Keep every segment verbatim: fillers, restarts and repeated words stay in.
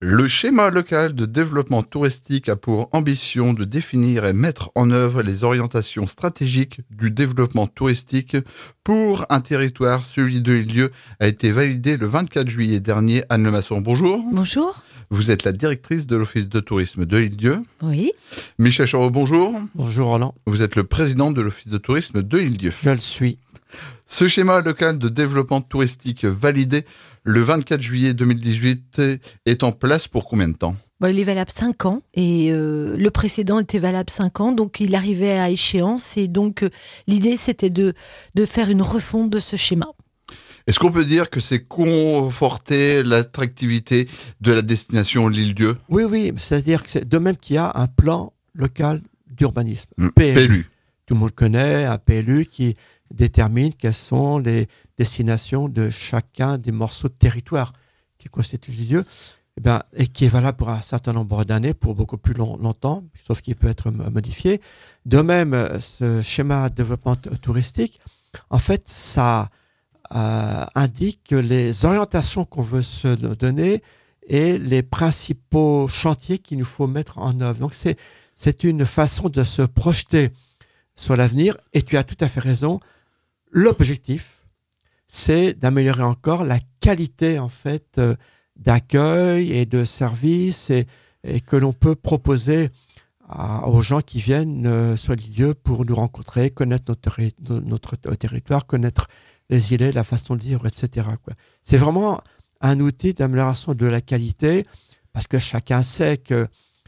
Le schéma local de développement touristique a pour ambition de définir et mettre en œuvre les orientations stratégiques du développement touristique pour un territoire. Celui de Île-Dieu a été validé le vingt-quatre juillet dernier. Anne Lemasson, bonjour. Bonjour. Vous êtes la directrice de l'Office de tourisme de Île-Dieu. Oui. Michel Choreau, bonjour. Bonjour Roland. Vous êtes le président de l'Office de tourisme de Île-Dieu. Je le suis. Ce schéma local de développement touristique validé le vingt-quatre juillet deux mille dix-huit est en place pour combien de temps ? Bon, il est valable cinq ans et euh, le précédent était valable cinq ans, donc il arrivait à échéance et donc euh, l'idée c'était de, de faire une refonte de ce schéma. Est-ce qu'on peut dire que c'est conforter l'attractivité de la destination l'Île-Dieu ? Oui, oui, c'est-à-dire que c'est de même qu'il y a un plan local d'urbanisme, Mmh. P L U. P L U. Tout le monde connaît un P L U qui détermine quelles sont les destinations de chacun des morceaux de territoire qui constituent l'Île-Dieu, et, bien, et qui est valable pour un certain nombre d'années, pour beaucoup plus long, longtemps, sauf qu'il peut être modifié. De même, ce schéma de développement t- touristique, en fait, ça euh, indique les orientations qu'on veut se donner et les principaux chantiers qu'il nous faut mettre en œuvre. Donc, c'est, c'est une façon de se projeter sur l'avenir, et tu as tout à fait raison. L'objectif, c'est d'améliorer encore la qualité en fait euh, d'accueil et de service et, et que l'on peut proposer à, aux gens qui viennent euh, sur les lieux pour nous rencontrer, connaître notre, terri- notre territoire, connaître les îlets, la façon de vivre, et cetera, quoi. C'est vraiment un outil d'amélioration de la qualité parce que chacun sait que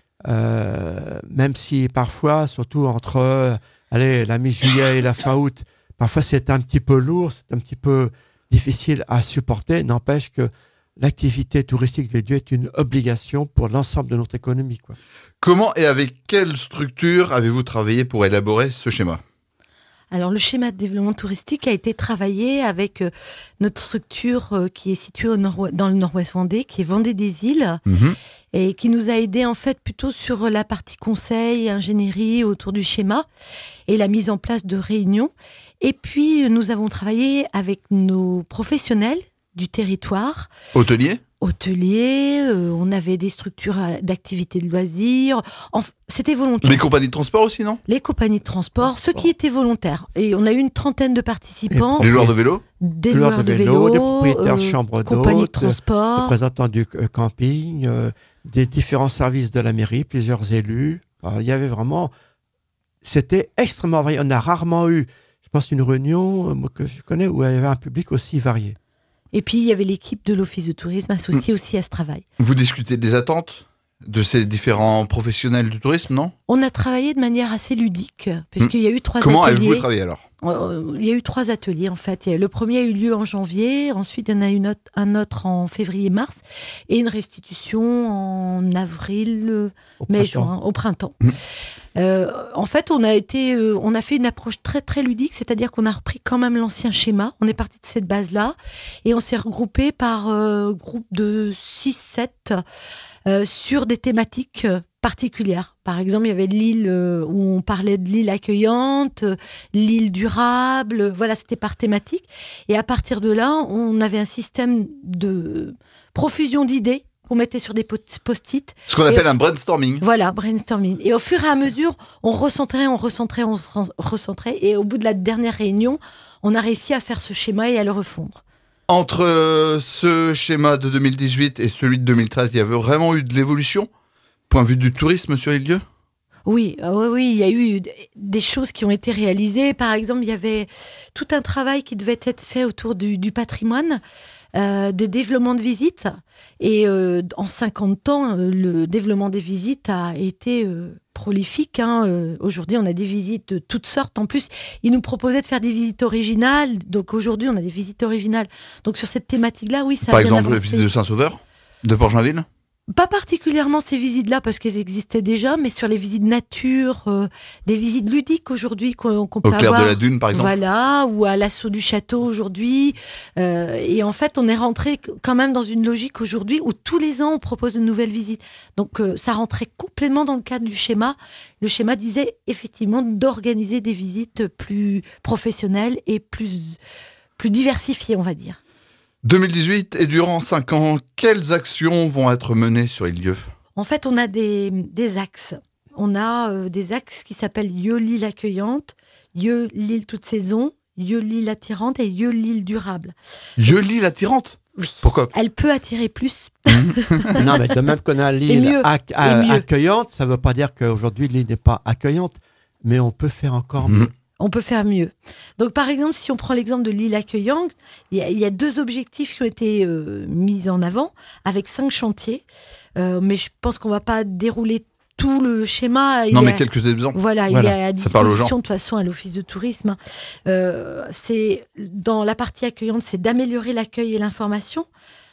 euh, même si parfois, surtout entre euh, allez, la mi-juillet et la fin août, parfois c'est un petit peu lourd, c'est un petit peu difficile à supporter. N'empêche que l'activité touristique de Dieu est une obligation pour l'ensemble de notre économie, quoi. Comment et avec quelle structure avez-vous travaillé pour élaborer ce schéma ? Alors le schéma de développement touristique a été travaillé avec euh, notre structure euh, qui est située au nord- dans le nord-ouest Vendée, qui est Vendée des Îles, Mmh. et qui nous a aidé en fait plutôt sur la partie conseil, ingénierie autour du schéma et la mise en place de réunions. Et puis nous avons travaillé avec nos professionnels du territoire, Hôtelier ? hôteliers, euh, on avait des structures euh, d'activités de loisirs, Enf- c'était volontaire. Les compagnies de transport aussi, non ? Les compagnies de transport, ceux qui étaient volontaires. Et on a eu une trentaine de participants, Les loueurs de vélo ? des Loueurs loueurs de de vélo, vélo, des propriétaires de euh, chambres compagnies de d'hôtes, transport. représentants du euh, camping, euh, des différents services de la mairie, plusieurs élus. Alors, il y avait vraiment... C'était extrêmement varié. On a rarement eu, je pense, une réunion euh, moi, que je connais où il y avait un public aussi varié. Et puis il y avait l'équipe de l'Office de tourisme associée aussi à ce travail. Vous discutez des attentes de ces différents professionnels du tourisme, non ? On a travaillé de manière assez ludique, puisqu'il y a eu trois Comment ateliers. avez-vous travaillé alors ? Euh, Il y a eu trois ateliers en fait. Le premier a eu lieu en janvier, ensuite il y en a eu une autre- un autre en février-mars et une restitution en avril, euh, Au mai, printemps. juin, au printemps. Mmh. Euh, en fait, on a été, euh, on a fait une approche très très ludique, c'est-à-dire qu'on a repris quand même l'ancien schéma. On est parti de cette base-là et on s'est regroupé par euh, groupe de six sept euh, sur des thématiques euh, particulières. Par exemple, il y avait l'île euh, où on parlait de l'île accueillante, euh, l'île durable, euh, voilà, c'était par thématique. Et à partir de là, on avait un système de profusion d'idées qu'on mettait sur des pot- post-it. Ce qu'on Et appelle au- un brainstorming. Voilà, brainstorming. Et au fur et à mesure, on recentrait, on recentrait, on se recentrait. Et au bout de la dernière réunion, on a réussi à faire ce schéma et à le refondre. Entre euh, ce schéma de deux mille dix-huit et celui de deux mille treize, il y avait vraiment eu de l'évolution ? Point de vue du tourisme sur Île-Dieu ? Oui, euh, oui, oui, il y a eu d- des choses qui ont été réalisées. Par exemple, il y avait tout un travail qui devait être fait autour du, du patrimoine, euh, de développement de visites. Et euh, en cinquante ans, euh, le développement des visites a été euh, prolifique. Hein. Euh, aujourd'hui, on a des visites de toutes sortes. En plus, ils nous proposaient de faire des visites originales. Donc aujourd'hui, on a des visites originales. Donc sur cette thématique-là, oui, ça Par a bien exemple, la avancé. visite de Saint-Sauveur ? De Port-Joinville ? Pas particulièrement ces visites-là parce qu'elles existaient déjà, mais sur les visites nature, euh, des visites ludiques aujourd'hui qu'on, qu'on Au peut clair avoir. de la Dune, par exemple ? Voilà, ou à l'assaut du château aujourd'hui. Euh, et en fait, on est rentré quand même dans une logique aujourd'hui où tous les ans, on propose de nouvelles visites. Donc, euh, ça rentrait complètement dans le cadre du schéma. Le schéma disait effectivement d'organiser des visites plus professionnelles et plus, plus diversifiées, on va dire. deux mille dix-huit et durant cinq ans, quelles actions vont être menées sur les lieux ? En fait, on a des, des axes. On a euh, des axes qui s'appellent Lieu Lille accueillante, Lieu Lille toute saison, Lieu Lille attirante et Lieu Lille durable. Lieu Lille attirante ? Oui. Pourquoi ? Elle peut attirer plus. Non, mais de même qu'on a l'île mieux, ac- et mieux. accueillante, ça ne veut pas dire qu'aujourd'hui l'île n'est pas accueillante, mais on peut faire encore Mmh. mieux. On peut faire mieux. Donc, par exemple, si on prend l'exemple de l'île accueillante, il y, a- il y a deux objectifs qui ont été euh, mis en avant avec cinq chantiers. Euh, mais je pense qu'on ne va pas dérouler tout le schéma. Il Non, y a- mais quelques exemples. Voilà, Voilà, il est à ça parle aux gens. disposition de toute façon à l'Office de tourisme. Euh, c'est, dans la partie accueillante, c'est d'améliorer l'accueil et l'information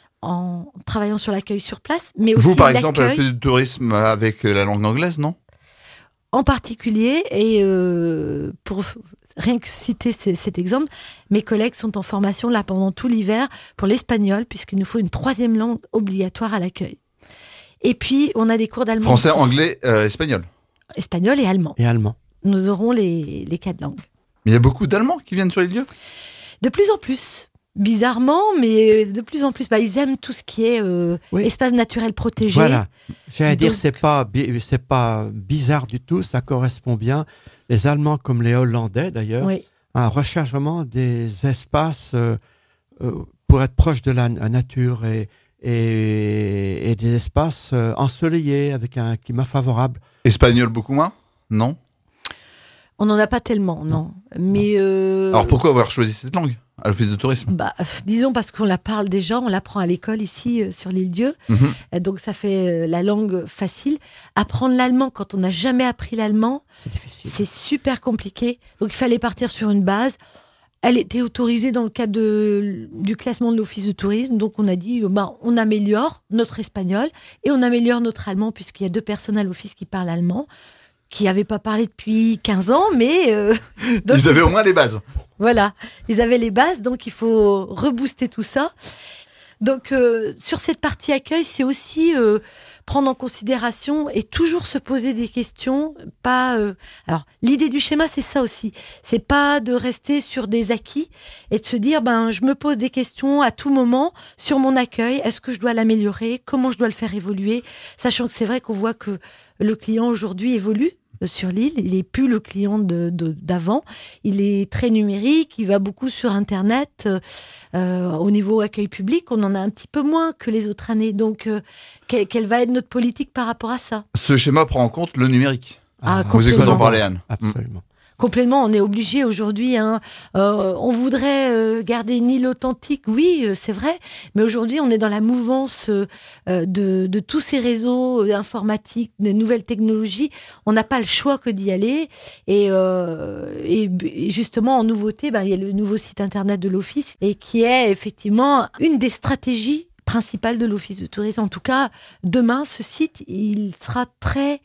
en travaillant sur l'accueil sur place, mais aussi Vous, par exemple, l'accueil avez fait du tourisme avec la langue anglaise, non ? en particulier. Et euh, pour rien que citer c- cet exemple, mes collègues sont en formation là pendant tout l'hiver pour l'espagnol, puisqu'il nous faut une troisième langue obligatoire à l'accueil. Et puis, on a des cours d'allemand. Français, aussi. anglais, euh, espagnol. Espagnol et allemand. Et allemand. Nous aurons les, les quatre langues. Mais il y a beaucoup d'Allemands qui viennent sur les lieux ? De plus en plus. Bizarrement, mais de plus en plus, bah, ils aiment tout ce qui est euh, Oui. espace naturel protégé. Voilà. J'allais dire, Donc- c'est pas, bi- c'est pas bizarre du tout, ça correspond bien. Les Allemands, comme les Hollandais d'ailleurs, Oui. hein, recherchent vraiment des espaces euh, euh, pour être proche de la na- nature et, et, et des espaces euh, ensoleillés avec un climat favorable. Espagnol, beaucoup moins ? Non ? On n'en a pas tellement, non. Mais euh, Alors pourquoi avoir choisi cette langue à l'Office de tourisme ? bah, euh, disons parce qu'on la parle déjà, on l'apprend à l'école ici euh, sur l'île Dieu. Mhm. Euh, Donc ça fait euh, la langue facile. Apprendre l'allemand quand on n'a jamais appris l'allemand, C'est difficile. c'est super compliqué. Donc il fallait partir sur une base. Elle était autorisée dans le cadre de, du classement de l'Office de tourisme. Donc on a dit, euh, bah, on améliore notre espagnol et on améliore notre allemand, puisqu'il y a deux personnes à l'Office qui parlent allemand, qui n'avaient pas parlé depuis quinze ans, mais... euh, donc, Ils avaient au moins les bases. Voilà, ils avaient les bases, donc il faut rebooster tout ça. Donc euh, sur cette partie accueil, c'est aussi euh, prendre en considération et toujours se poser des questions. Pas, euh, alors l'idée du schéma, c'est ça aussi. C'est pas de rester sur des acquis et de se dire, ben je me pose des questions à tout moment sur mon accueil. Est-ce que je dois l'améliorer ? Comment je dois le faire évoluer ? Sachant que c'est vrai qu'on voit que le client aujourd'hui évolue sur l'île, il n'est plus le client de, de- d'avant, il est très numérique, il va beaucoup sur Internet. Euh, au niveau accueil public, on en a un petit peu moins que les autres années. Donc, euh, quelle, quelle va être notre politique par rapport à ça ? Ce schéma prend en compte le numérique. Ah, Vous écoutez en Absolument. parler, Anne. Absolument. Complètement, on est obligé aujourd'hui. Hein, euh, on voudrait euh, garder une île authentique, oui, euh, c'est vrai. Mais aujourd'hui, on est dans la mouvance euh, euh, de, de tous ces réseaux euh, informatiques, de nouvelles technologies. On n'a pas le choix que d'y aller. Et, euh, et, et justement, en nouveauté, ben, il y a le nouveau site internet de l'Office et qui est effectivement une des stratégies principales de l'Office de tourisme. En tout cas, demain, ce site, il sera très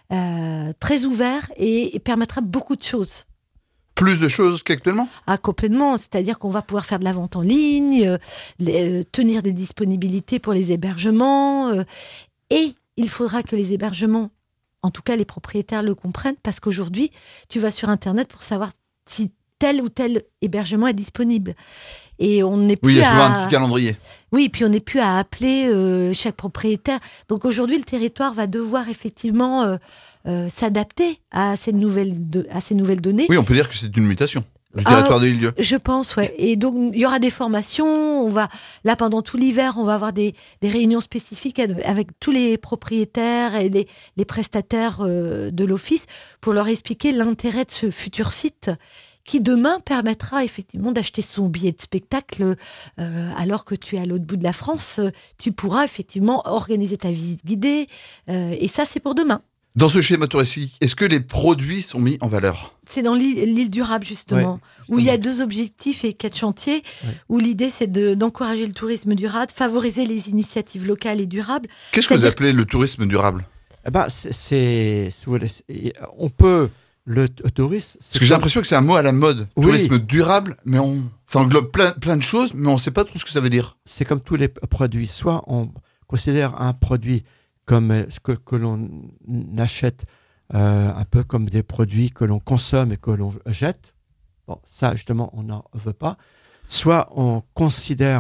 Euh, très ouvert et, et permettra beaucoup de choses. Plus de choses qu'actuellement ? Ah, complètement, c'est-à-dire qu'on va pouvoir faire de la vente en ligne, euh, les- euh, tenir des disponibilités pour les hébergements, euh, et il faudra que les hébergements, en tout cas les propriétaires le comprennent, parce qu'aujourd'hui, tu vas sur Internet pour savoir si tel ou tel hébergement est disponible. Et on n'est plus Oui, il y a souvent à... un petit calendrier. Oui, puis on n'est plus à appeler euh, chaque propriétaire. Donc aujourd'hui, le territoire va devoir effectivement euh, euh, s'adapter à ces nouvelles, de- à ces nouvelles données. Oui, on peut dire que c'est une mutation du Ah, territoire de l'île. Je pense, ouais. Et donc, il y aura des formations. On va, là, pendant tout l'hiver, on va avoir des, des réunions spécifiques avec, avec tous les propriétaires et les, les prestataires euh, de l'Office pour leur expliquer l'intérêt de ce futur site qui demain permettra effectivement d'acheter son billet de spectacle euh, alors que tu es à l'autre bout de la France. euh, Tu pourras effectivement organiser ta visite guidée. euh, et ça, c'est pour demain. Dans ce schéma touristique, est-ce que les produits sont mis en valeur ? C'est dans l'île l'île durable, justement, Ouais, où il y a justement. deux objectifs et quatre chantiers, Ouais. où l'idée, c'est de- d'encourager le tourisme durable, favoriser les initiatives locales et durables. Qu'est-ce que vous C'est-à-dire- appelez le tourisme durable ? Eh ben, c'est, c'est- si vous voulez, c'est- on peut le t- tourisme. Parce que j'ai l'impression que c'est un mot à la mode. Oui. Tourisme durable, mais on... ça englobe plein, plein de choses, mais on ne sait pas trop ce que ça veut dire. c'est comme tous les p- produits. Soit on considère un produit comme euh, ce que, que l'on achète, euh, un peu comme des produits que l'on consomme et que l'on jette. Bon, ça, justement, on n'en veut pas. Soit on considère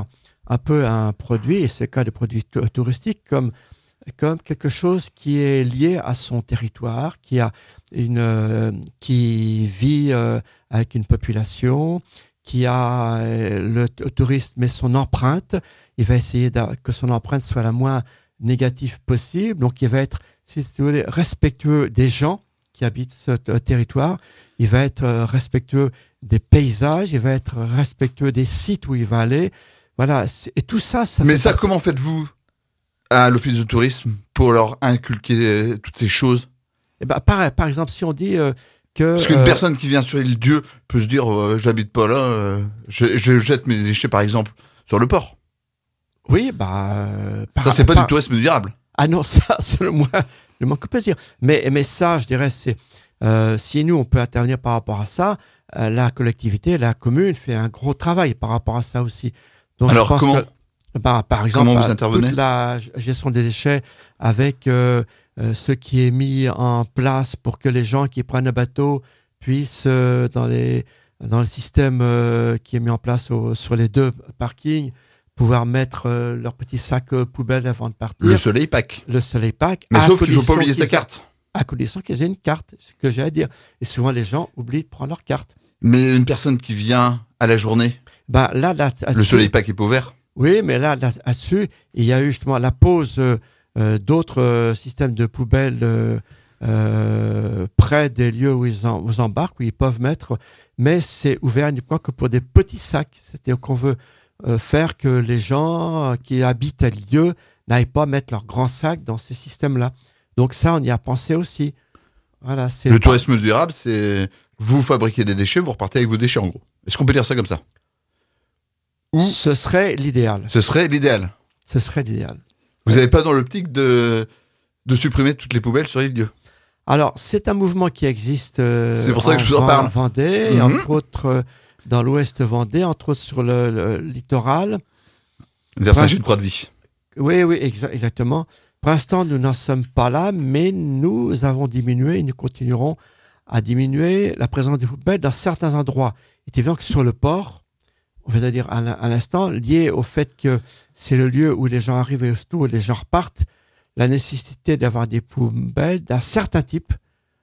un peu un produit, et c'est le cas des produits t- touristiques, comme, comme quelque chose qui est lié à son territoire, qui, a une, euh, qui vit euh, avec une population, qui a euh, le, t- le touriste met son empreinte, il va essayer que son empreinte soit la moins négative possible, donc il va être, si vous voulez, respectueux des gens qui habitent ce t- territoire, il va être euh, respectueux des paysages, il va être respectueux des sites où il va aller. Voilà, et tout ça, ça Mais fait ça, partie... comment faites-vous à l'office de tourisme pour leur inculquer toutes ces choses? Eh ben, par, par exemple, si on dit euh, que... Parce qu'une euh, personne qui vient sur l'île Dieu peut se dire euh, j'habite pas là, euh, je, je jette mes déchets par exemple sur le port. Oui, bah... Euh, ça, par, c'est pas par... du tourisme durable. Ah non, ça, c'est le moins, le moins que plaisir. Mais, mais ça, je dirais, c'est... Euh, si nous, on peut intervenir par rapport à ça, euh, la collectivité, la commune fait un gros travail par rapport à ça aussi. Donc, Alors, je pense comment, que, bah, par exemple, comment vous bah, intervenez? toute la gestion des déchets avec euh, euh, ce qui est mis en place pour que les gens qui prennent le bateau puissent, euh, dans, les, dans le système euh, qui est mis en place au, sur les deux parkings, pouvoir mettre euh, leur petit sac euh, poubelle avant de partir. Le soleil pack. Le soleil pack. Mais sauf qu'il ne faut pas condition oublier sa qu'ils- carte. À condition qu'ils aient une carte, c'est ce que j'ai à dire. Et souvent, les gens oublient de prendre leur carte. Mais une personne qui vient à la journée, Bah, là, là, le là-dessus- soleil pack est pas ouvert. Oui, mais là, là, là-dessus, il y a eu justement la pose euh, euh, d'autres euh, systèmes de poubelles euh, euh, près des lieux où ils, en, où ils embarquent, où ils peuvent mettre. Mais c'est ouvert uniquement que pour des petits sacs. C'est-à-dire qu'on veut euh, faire que les gens qui habitent à lieu n'aillent pas mettre leurs grands sacs dans ces systèmes-là. Donc ça, on y a pensé aussi. Voilà, c'est Le pas- tourisme durable, c'est vous fabriquez des déchets, vous repartez avec vos déchets en gros. Est-ce qu'on peut dire ça comme ça? Ou Ce serait l'idéal. ce serait l'idéal. Ce serait l'idéal. Vous n'avez pas dans l'optique de, de supprimer toutes les poubelles sur l'île Dieu? Alors, c'est un mouvement qui existe euh, C'est pour ça que je vous en Ven- parle. Vendée, et Mhm. entre autres euh, dans l'ouest Vendée, entre autres sur le, le littoral. Vers Ouais. Saint-Gilles-Croix-de-Vie. Oui, oui, exa- exactement. Pour l'instant, nous n'en sommes pas là, mais nous avons diminué et nous continuerons à diminuer la présence des poubelles dans certains endroits. Il est évident que sur le port, on vient de dire à l'in- à l'instant, lié au fait que c'est le lieu où les gens arrivent et surtout où les gens repartent, la nécessité d'avoir des poubelles d'un certain type,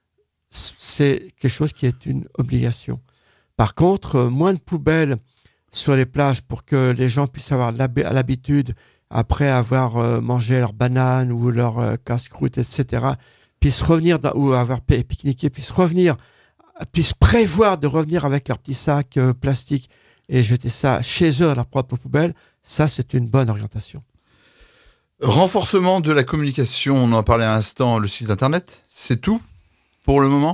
c'est quelque chose qui est une obligation. Par contre, euh, moins de poubelles sur les plages pour que les gens puissent avoir l'hab- l'habitude, après avoir euh, mangé leur banane ou leur euh, casse-croûte, et cetera, puissent revenir, dans- ou avoir pi- pique-niqué, puissent revenir, puissent prévoir de revenir avec leur petit sac euh, plastique et jeter ça chez eux dans leur propre poubelle. Ça, c'est une bonne orientation. Renforcement de la communication, on en parlait à l'instant, le site internet, c'est tout pour le moment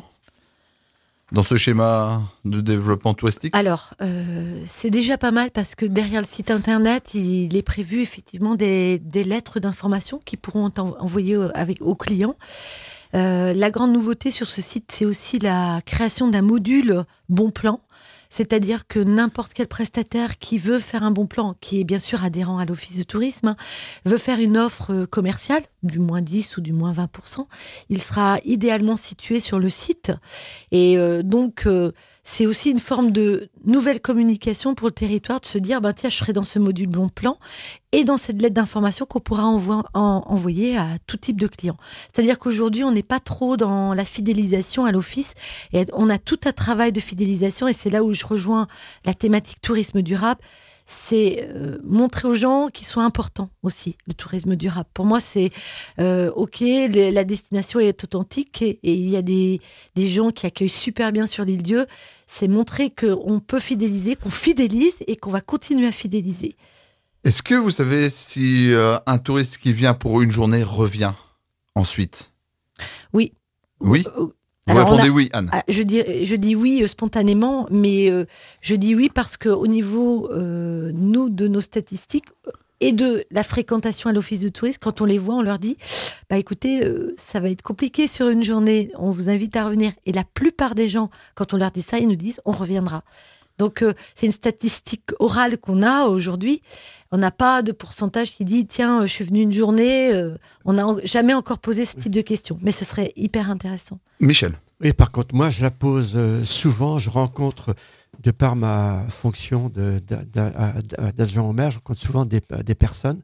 dans ce schéma de développement touristique? Alors, euh, c'est déjà pas mal parce que derrière le site internet, il est prévu effectivement des, des lettres d'information qui pourront être en- envoyées au- avec, aux clients. Euh, la grande nouveauté sur ce site, c'est aussi la création d'un module bon plan. C'est-à-dire que n'importe quel prestataire qui veut faire un bon plan, qui est bien sûr adhérent à l'office de tourisme, hein, veut faire une offre euh, commerciale, du moins dix ou du moins vingt pour cent, il sera idéalement situé sur le site. Et euh, donc, euh, c'est aussi une forme de nouvelle communication pour le territoire, de se dire, bah, tiens, je serai dans ce module bon plan et dans cette lettre d'information qu'on pourra envo- en- envoyer à tout type de clients. C'est-à-dire qu'aujourd'hui, on n'est pas trop dans la fidélisation à l'office et on a tout un travail de fidélisation et c'est là où je rejoins la thématique tourisme durable. C'est euh, montrer aux gens qu'ils sont importants aussi, le tourisme durable. Pour moi, c'est euh, OK, les- la destination est authentique et, et il y a des, des gens qui accueillent super bien sur l'île Dieu. C'est montrer qu'on peut fidéliser, qu'on fidélise et qu'on va continuer à fidéliser. Est-ce que vous savez si euh, un touriste qui vient pour une journée revient ensuite? Oui. Oui. Euh, Vous Alors, on répondez a- oui, Anne. Ah, je dis, je dis oui euh, spontanément, mais euh, je dis oui parce qu'au niveau, euh, nous, de nos statistiques euh, et de la fréquentation à l'office de tourisme, quand on les voit, on leur dit, bah écoutez, euh, ça va être compliqué sur une journée, on vous invite à revenir. Et la plupart des gens, quand on leur dit ça, ils nous disent, on reviendra. Donc, euh, c'est une statistique orale qu'on a aujourd'hui. On n'a pas de pourcentage qui dit, tiens, euh, je suis venu une journée. euh, on n'a en- jamais encore posé ce type de questions. Mais ce serait hyper intéressant. Michel. Oui, par contre, moi, je la pose euh, souvent. Je rencontre, de par ma fonction de, de, de, d'adjoint au maire, je rencontre souvent des, des personnes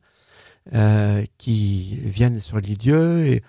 euh, qui viennent sur les lieux et,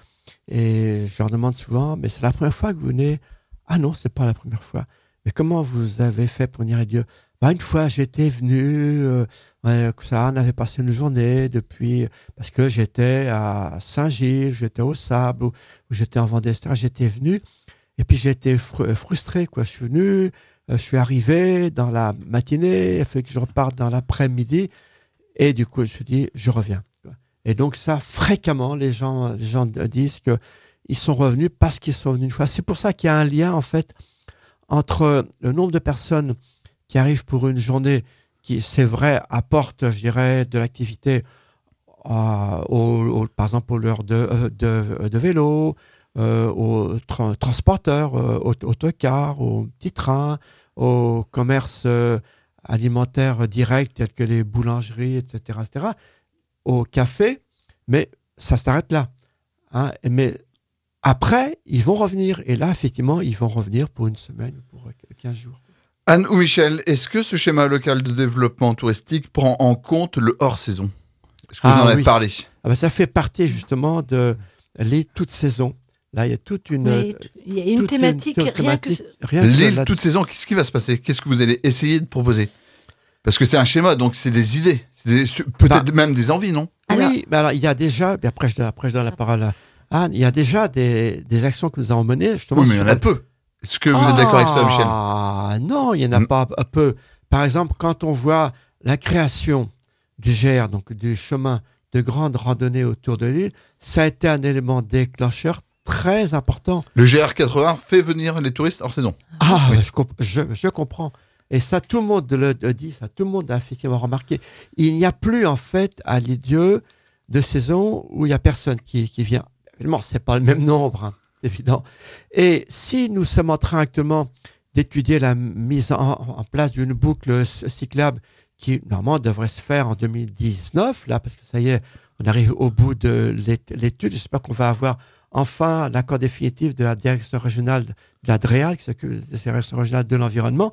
et je leur demande souvent, mais c'est la première fois que vous venez? Ah non, c'est pas la première fois. Mais comment vous avez fait pour venir à Dieu? Bah, une fois, j'étais venu, euh, ouais, ça, on avait passé une journée depuis, parce que j'étais à Saint-Gilles, j'étais au Sable, ou, ou j'étais en Vendée, et cetera. J'étais venu. Et puis j'ai été fr- frustré, quoi. Je suis venu, euh, je suis arrivé dans la matinée, il fait que je reparte dans l'après-midi, et du coup je me suis dit, je reviens. Et donc ça, fréquemment, les gens, les gens disent que ils sont revenus parce qu'ils sont venus une fois. C'est pour ça qu'il y a un lien en fait entre le nombre de personnes qui arrivent pour une journée, qui c'est vrai apporte, je dirais, de l'activité, euh, au, au, par exemple aux l'heure de, de, de vélo. Euh, aux tra- transporteurs, euh, aux autocars, aux petits trains, aux commerces euh, alimentaires directs tels que les boulangeries, et cetera, et cetera, aux cafés, mais ça s'arrête là. Hein. Mais après, ils vont revenir. Et là, effectivement, ils vont revenir pour une semaine, pour quinze jours. Anne ou Michel, est-ce que ce schéma local de développement touristique prend en compte le hors-saison? Est-ce que vous Ah, en avez oui. parlé? Ah ben, ça fait partie justement de les toutes saisons. Là, il y a toute une. Oui, il y a une toute thématique, une rien thématique, que. rien que L'île là- toute saison, qu'est-ce qui va se passer? Qu'est-ce que vous allez essayer de proposer? Parce que c'est un schéma, donc c'est des idées, c'est des- peut-être Bah, même des envies, non? Alors- Oui, mais alors il y a déjà, puis après je, donne- après je donne la parole à Anne, il y a déjà des, des actions que nous avons menées justement. Oui, mais il y en sur- a peu. Est-ce que vous êtes d'accord avec ça, Michel? Ah non, il n'y en a Mm. pas un peu. Par exemple, quand on voit la création du G E R, donc du chemin de grande randonnée autour de l'île, ça a été un élément déclencheur très important. Le G R quatre-vingts fait venir les touristes hors saison. Ah, Oui. je, comp- je, je comprends. Et ça, tout le monde le, le dit, ça, tout le monde a effectivement remarqué. Il n'y a plus, en fait, à l'Idieu de saison où il n'y a personne qui, qui vient. Évidemment, ce n'est pas le même nombre, hein, c'est évident. Et si nous sommes en train actuellement d'étudier la mise en, en place d'une boucle cyclable qui, normalement, devrait se faire en deux mille dix-neuf, là, parce que ça y est, on arrive au bout de l'étude. J'espère qu'on va avoir enfin l'accord définitif de la direction régionale de la DREAL, qui s'occupe de la direction régionale de l'environnement.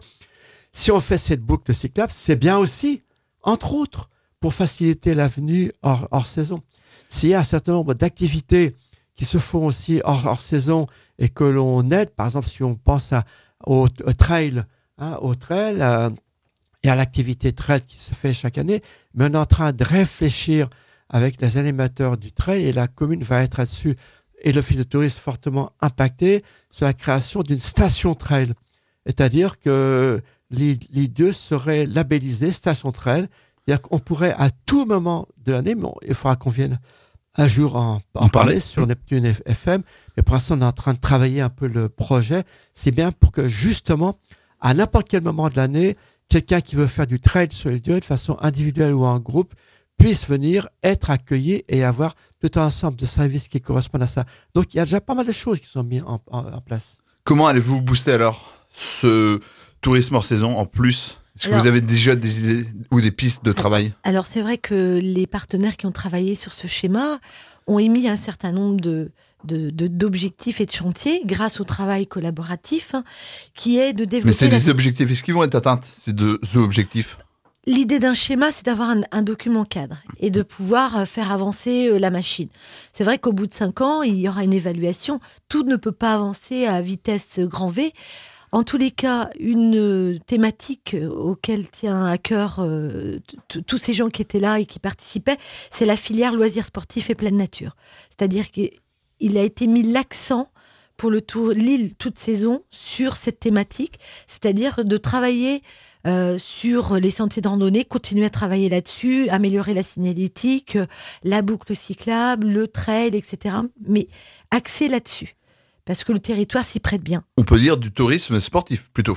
Si on fait cette boucle cyclable, c'est bien aussi, entre autres, pour faciliter la venue hors, hors saison. S'il y a un certain nombre d'activités qui se font aussi hors, hors saison et que l'on aide, par exemple, si on pense à, au, au trail, hein, au trail euh, et à l'activité trail qui se fait chaque année, mais on est en train de réfléchir avec les animateurs du trail et la commune va être là-dessus et l'office de tourisme fortement impacté sur la création d'une station trail. C'est-à-dire que l'I deux serait labellisé station trail. C'est-à-dire qu'on pourrait à tout moment de l'année, mais on, il faudra qu'on vienne un jour en, en parler sur Neptune F M. Mais pour l'instant, on est en train de travailler un peu le projet. C'est bien pour que justement, à n'importe quel moment de l'année, quelqu'un qui veut faire du trail sur les lieux de façon individuelle ou en groupe puisse venir, être accueilli et avoir tout un ensemble de services qui correspondent à ça. Donc, il y a déjà pas mal de choses qui sont mises en, en, en place. Comment allez-vous booster alors ce tourisme hors saison en plus? Est-ce que Alors, vous avez déjà des idées ou des pistes de travail? Alors c'est vrai que les partenaires qui ont travaillé sur ce schéma ont émis un certain nombre de, de, de- d'objectifs et de chantiers grâce au travail collaboratif hein, qui est de Mais développer... c'est la- des objectifs. Est-ce qu'ils vont être atteints, ces deux objectifs? L'idée d'un schéma, c'est d'avoir un, un document cadre et de pouvoir euh, faire avancer euh, la machine. C'est vrai qu'au bout de cinq ans, il y aura une évaluation. Tout ne peut pas avancer à vitesse euh, grand V. En tous les cas, une euh, thématique euh, auquel tient à cœur euh, t- t- tous ces gens qui étaient là et qui participaient, c'est la filière loisirs sportifs et pleine nature. C'est-à-dire qu'il a été mis l'accent pour le tour l'île toute saison sur cette thématique, c'est-à-dire de travailler euh, sur les sentiers de randonnée, continuer à travailler là-dessus, améliorer la signalétique, euh, la boucle cyclable, le trail, et cetera. Mais axer là-dessus, parce que le territoire s'y prête bien. On peut dire du tourisme sportif plutôt.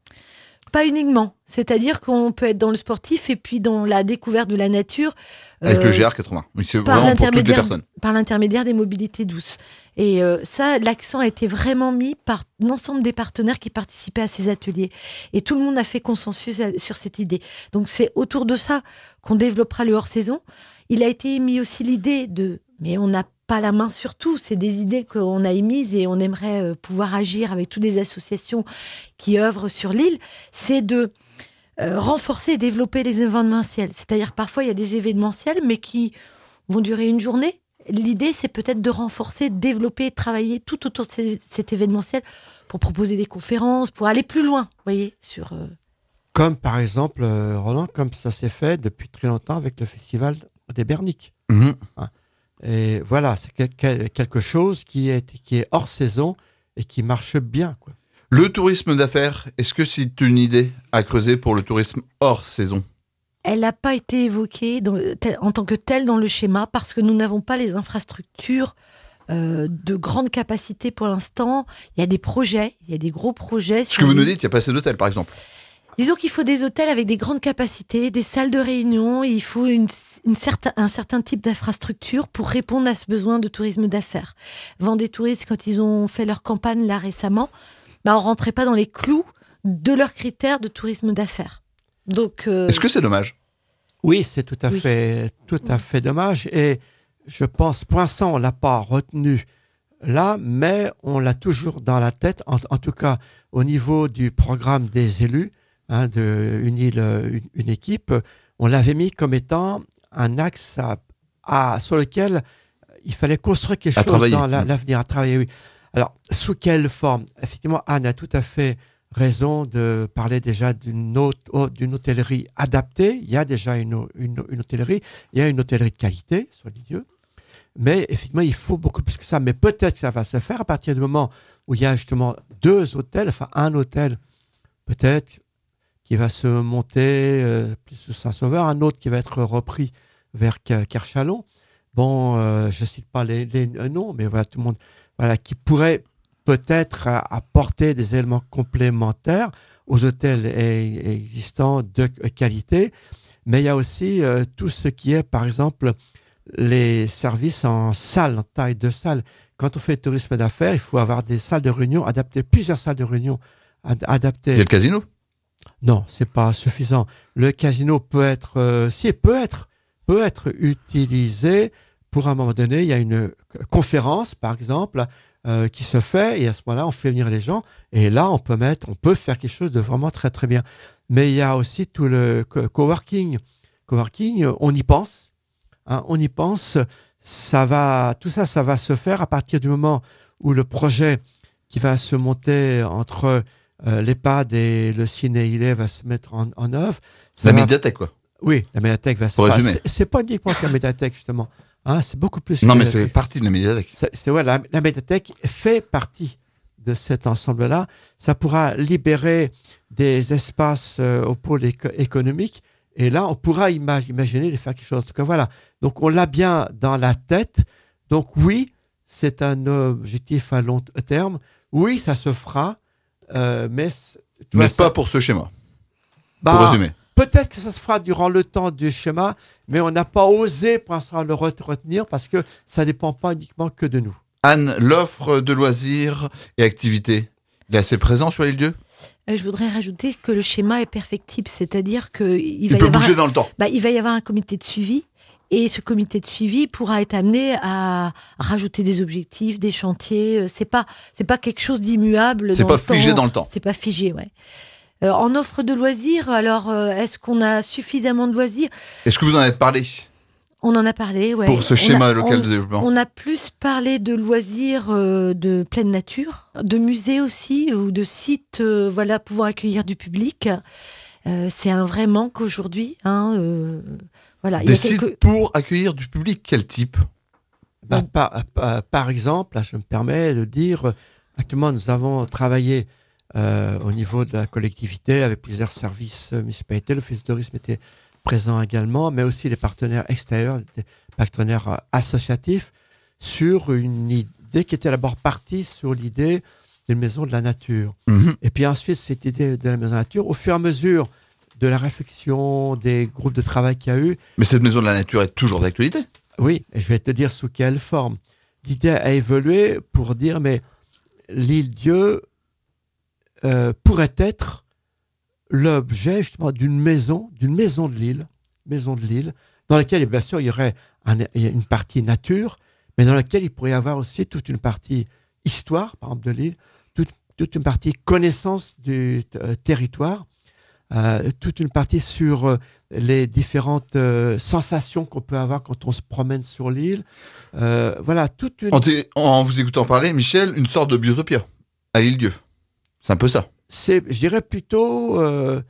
Pas uniquement, c'est-à-dire qu'on peut être dans le sportif et puis dans la découverte de la nature. Avec euh, le G R quatre-vingts. Oui, c'est par vraiment pour toutes les l'intermédiaire personnes. par l'intermédiaire des mobilités douces. Et euh, ça, l'accent a été vraiment mis par l'ensemble des partenaires qui participaient à ces ateliers. Et tout le monde a fait consensus à- sur cette idée. Donc c'est autour de ça qu'on développera le hors-saison. Il a été émis aussi l'idée de mais on n'a pas la main sur tout. C'est des idées qu'on a émises et on aimerait euh, pouvoir agir avec toutes les associations qui œuvrent sur l'île. C'est de euh, renforcer et développer les événementiels. C'est-à-dire parfois il y a des événementiels mais qui vont durer une journée. L'idée c'est peut-être de renforcer, de développer, de travailler tout autour de ces, cet événementiel pour proposer des conférences, pour aller plus loin, vous voyez, sur... Euh... Comme par exemple, euh, Roland, comme ça s'est fait depuis très longtemps avec le festival des Berniques. Mmh. Hein. Et voilà, c'est que- quelque chose qui est, qui est hors saison et qui marche bien, quoi. Le tourisme d'affaires, est-ce que c'est une idée à creuser pour le tourisme hors saison? Elle n'a pas été évoquée dans, tel, en tant que telle dans le schéma parce que nous n'avons pas les infrastructures euh, de grande capacité pour l'instant. Il y a des projets, il y a des gros projets. Ce que vous nous dites, il n'y a pas assez d'hôtels, par exemple. Disons qu'il faut des hôtels avec des grandes capacités, des salles de réunion, il faut une, une certain, un certain type d'infrastructure pour répondre à ce besoin de tourisme d'affaires. Vendée Tourisme, quand ils ont fait leur campagne là récemment, bah, on ne rentrait pas dans les clous de leurs critères de tourisme d'affaires. Donc, euh... Est-ce que c'est dommage? Oui, c'est tout à Oui. fait, tout à fait dommage. Et je pense, pour l'instant, on l'a pas retenu là, mais on l'a toujours dans la tête. En, en tout cas, au niveau du programme des élus, hein, de une île, une, une équipe, on l'avait mis comme étant un axe à, à, sur lequel il fallait construire quelque À chose travailler. dans la, l'avenir, à travailler. Oui. Alors, sous quelle forme? Effectivement, Anne a tout à fait raison de parler déjà d'une, hôte, d'une hôtellerie adaptée. Il y a déjà une, une, une hôtellerie, il y a une hôtellerie de qualité sur les lieux. Mais effectivement, il faut beaucoup plus que ça. Mais peut-être que ça va se faire à partir du moment où il y a justement deux hôtels, enfin un hôtel peut-être qui va se monter euh, plus sous Saint-Sauveur, un autre qui va être repris vers Kerchalon. Bon, euh, je ne cite pas les, les noms, mais voilà, tout le monde, voilà, qui pourrait peut-être apporter des éléments complémentaires aux hôtels existants de qualité. Mais il y a aussi euh, tout ce qui est, par exemple, les services en salle, en taille de salle. Quand on fait le tourisme d'affaires, il faut avoir des salles de réunion adaptées, plusieurs salles de réunion ad- adaptées. Il y a le casino? Non, c'est pas suffisant. Le casino peut être, euh, si, peut être, peut être utilisé pour un moment donné. Il y a une conférence, par exemple, euh, qui se fait, et à ce moment-là, on fait venir les gens, et là, on peut mettre, on peut faire quelque chose de vraiment très très bien. Mais il y a aussi tout le co- coworking. Coworking, on y pense, hein, on y pense. Ça va, tout ça, ça va se faire à partir du moment où le projet qui va se monter entre Euh, l'EHPAD et le ciné-ilé va se mettre en, en œuvre. Ça La va... médiathèque, quoi. Oui, la médiathèque va se Pour faire. résumer. C'est, c'est pas uniquement que la médiathèque, justement. Hein, c'est beaucoup plus Non, que... mais c'est partie de la médiathèque. C'est, c'est, ouais, la, la médiathèque fait partie de cet ensemble-là. Ça pourra libérer des espaces euh, au pôle éco- économique. Et là, on pourra imag- imaginer de faire quelque chose. En tout cas, voilà. Donc, on l'a bien dans la tête. Donc, oui, c'est un objectif à long terme. Oui, ça se fera. Euh, mais tu Mais vois, pas ça, pour ce schéma. bah, Pour résumer. peut-être que ça se fera durant le temps du schéma, mais on n'a pas osé pour l'instant le retenir parce que ça ne dépend pas uniquement que de nous. Anne, l'offre de loisirs et activités, il est assez présent sur les lieux? Euh, je voudrais rajouter que le schéma est perfectible, c'est-à-dire qu'il Il va y peut avoir bouger un- dans le temps. bah, il va y avoir un comité de suivi. Et ce comité de suivi pourra être amené à rajouter des objectifs, des chantiers. C'est pas, c'est pas quelque chose d'immuable. C'est dans pas le figé temps. dans le temps. C'est pas figé, ouais. Euh, en offre de loisirs, alors euh, est-ce qu'on a suffisamment de loisirs? Est-ce que vous en avez parlé On en a parlé, ouais. pour ce On schéma a- local on- de développement? On a plus parlé de loisirs euh, de pleine nature, de musées aussi, ou de sites, euh, voilà, pouvoir accueillir du public. Euh, c'est un vrai manque aujourd'hui. Hein, euh, voilà. Il y Des a sites quelques- pour accueillir du public, quel type? Bah, par, par, par exemple, là, je me permets de dire, actuellement, nous avons travaillé euh, au niveau de la collectivité avec plusieurs services euh, municipalités. L'Office de tourisme était présent également, mais aussi les partenaires extérieurs, des partenaires euh, associatifs, sur une idée qui était d'abord partie sur l'idée d'une maison de la nature. Mhm. Et puis ensuite, cette idée de la maison de la nature, au fur et à mesure de la réflexion, des groupes de travail qu'il y a eu, Mais cette maison de la nature est toujours d'actualité. oui, et je vais te dire sous quelle forme. L'idée a évolué pour dire, mais l'île Dieu euh, pourrait être l'objet justement d'une maison, d'une maison de l'île, maison de l'île, dans laquelle, bien sûr, il y aurait un- une partie nature, mais dans lequel il pourrait y avoir aussi toute une partie histoire, par exemple, de l'île, toute, toute une partie connaissance du euh, territoire, euh, toute une partie sur euh, les différentes euh, sensations qu'on peut avoir quand on se promène sur l'île. Euh, voilà, toute une... En, t- en vous écoutant parler, Michel, une sorte de biotopia à l'île-dieu. C'est un peu ça. C'est, je dirais plutôt... Euh,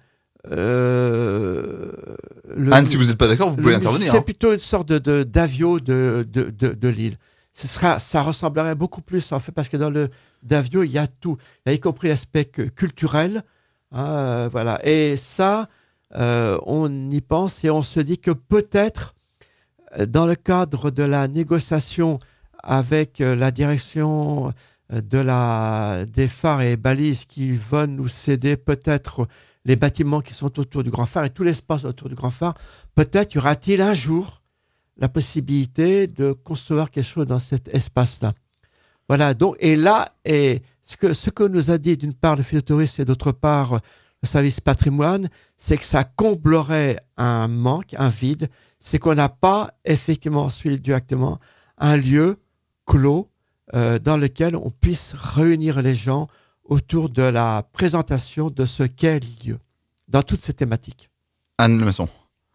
euh, le, Anne, si vous n'êtes pas d'accord, vous pouvez le, intervenir. C'est hein. plutôt une sorte de, de, d'Avio de, de, de, de l'île. Ce sera, ça ressemblerait beaucoup plus, en fait, parce que dans le Davio, il y a tout. Il y a y compris l'aspect culturel. Hein, euh, voilà. Et ça, euh, on y pense et on se dit que peut-être, dans le cadre de la négociation avec euh, la direction de la, des phares et balises qui vont nous céder peut-être les bâtiments qui sont autour du Grand Phare et tout l'espace autour du Grand Phare, peut-être y aura-t-il un jour la possibilité de concevoir quelque chose dans cet espace-là. Voilà, donc, et là, et ce, que, ce que nous a dit d'une part le phytotourisme et d'autre part le service patrimoine, c'est que ça comblerait un manque, un vide, c'est qu'on n'a pas effectivement suivi directement un lieu clos euh, dans lequel on puisse réunir les gens autour de la présentation de ce qu'est l'île, dans toutes ces thématiques. Anne Lemasson.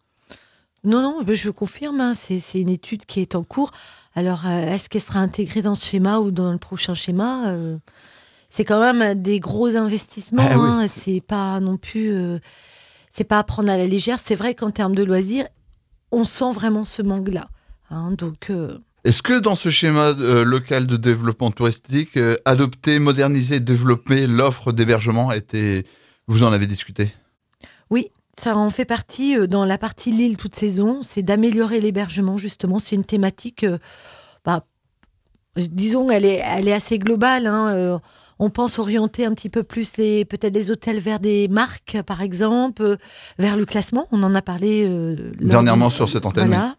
Non, non, je confirme, hein, c'est, c'est une étude qui est en cours. Alors, euh, est-ce qu'elle sera intégrée dans ce schéma ou dans le prochain schéma euh, C'est quand même des gros investissements. Ah, oui. hein, c'est pas non plus, euh, c'est pas à prendre à la légère. C'est vrai qu'en termes de loisirs, on sent vraiment ce manque-là. Hein, donc, euh... Est-ce que dans ce schéma euh, local de développement touristique, euh, adopter, moderniser, développer l'offre d'hébergement a été, vous en avez discuté? Oui. Ça en fait partie, euh, dans la partie Lille toute saison, c'est d'améliorer l'hébergement, justement. C'est une thématique, euh, bah, disons, elle est, elle est assez globale. Hein, euh, on pense orienter un petit peu plus les, peut-être les hôtels vers des marques, par exemple, euh, vers le classement. On en a parlé euh, dernièrement du, sur cette antenne. Voilà.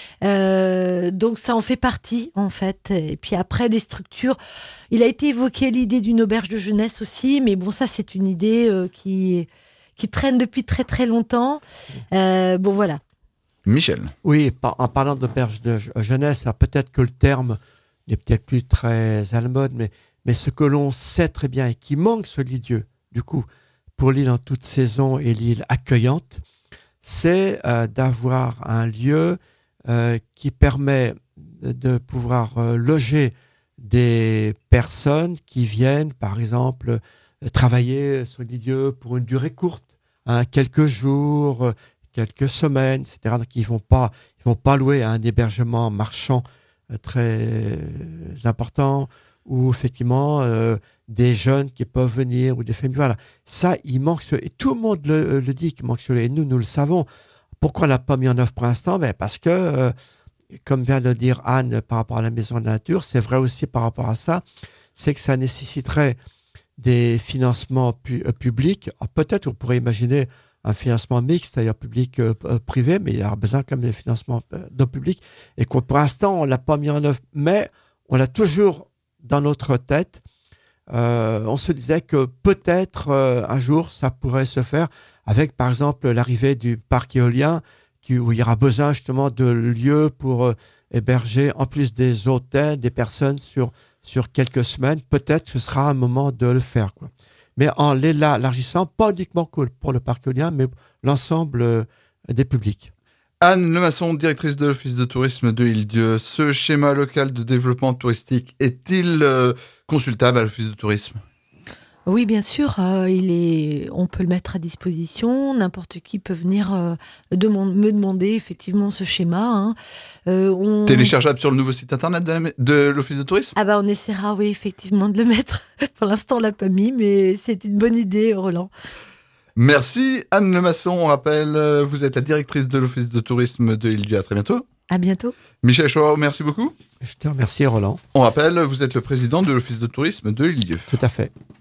Euh, donc ça en fait partie, en fait. Et puis après, des structures. Il a été évoqué l'idée d'une auberge de jeunesse aussi, mais bon, ça, c'est une idée euh, qui... qui traîne depuis très très longtemps. Euh, bon, voilà. Michel. Oui, par, en parlant d'auberge de jeunesse, alors peut-être que le terme n'est peut-être plus très à la mode, mais, mais ce que l'on sait très bien et qui manque sur l'île-dieu, du coup, pour l'île en toute saison et l'île accueillante, c'est euh, d'avoir un lieu euh, qui permet de, de pouvoir euh, loger des personnes qui viennent, par exemple, travailler sur l'île pour une durée courte, hein, quelques jours, quelques semaines, et cetera. Donc, ils ne vont pas, ils vont pas louer un hébergement marchand euh, très important ou effectivement euh, des jeunes qui peuvent venir ou des familles. Voilà. Ça, il manque sur... Et tout le monde le, le dit qu'il manque sur les... Et nous, nous le savons. Pourquoi on ne l'a pas mis en œuvre pour l'instant? Ben parce que, euh, comme vient de le dire Anne par rapport à la Maison de la Nature, c'est vrai aussi par rapport à ça, c'est que ça nécessiterait des financements pu- euh, publics. Alors, peut-être on pourrait imaginer un financement mixte, c'est-à-dire public-privé, euh, mais il y a besoin quand même de financement euh, non public, et que pour l'instant, on ne l'a pas mis en œuvre, mais on l'a toujours dans notre tête. Euh, on se disait que peut-être euh, un jour, ça pourrait se faire avec, par exemple, l'arrivée du parc éolien, qui, où il y aura besoin justement de lieux pour euh, héberger, en plus des hôtels, des personnes sur sur quelques semaines, peut-être que ce sera un moment de le faire, quoi. Mais en l'élargissant, pas uniquement pour le parc éolien, mais l'ensemble euh, des publics. Anne Lemasson, directrice de l'Office de tourisme de l'île-dieu. Ce schéma local de développement touristique est-il euh, consultable à l'Office de tourisme? Oui, bien sûr, euh, il est, on peut le mettre à disposition. N'importe qui peut venir euh, demande, me demander effectivement ce schéma. Hein. Euh, on... Téléchargeable sur le nouveau site internet de, la, de l'Office de tourisme? Ah bah on essaiera, oui, effectivement, de le mettre. Pour l'instant, on l'a pas mis, mais c'est une bonne idée, Roland. Merci Anne Lemasson. On rappelle, vous êtes la directrice de l'Office de tourisme de l'île-dieu. À très bientôt. À bientôt. Michel Chouard, merci beaucoup. Je te remercie, Roland. On rappelle, vous êtes le président de l'Office de tourisme de l'île-dieu. Tout à fait.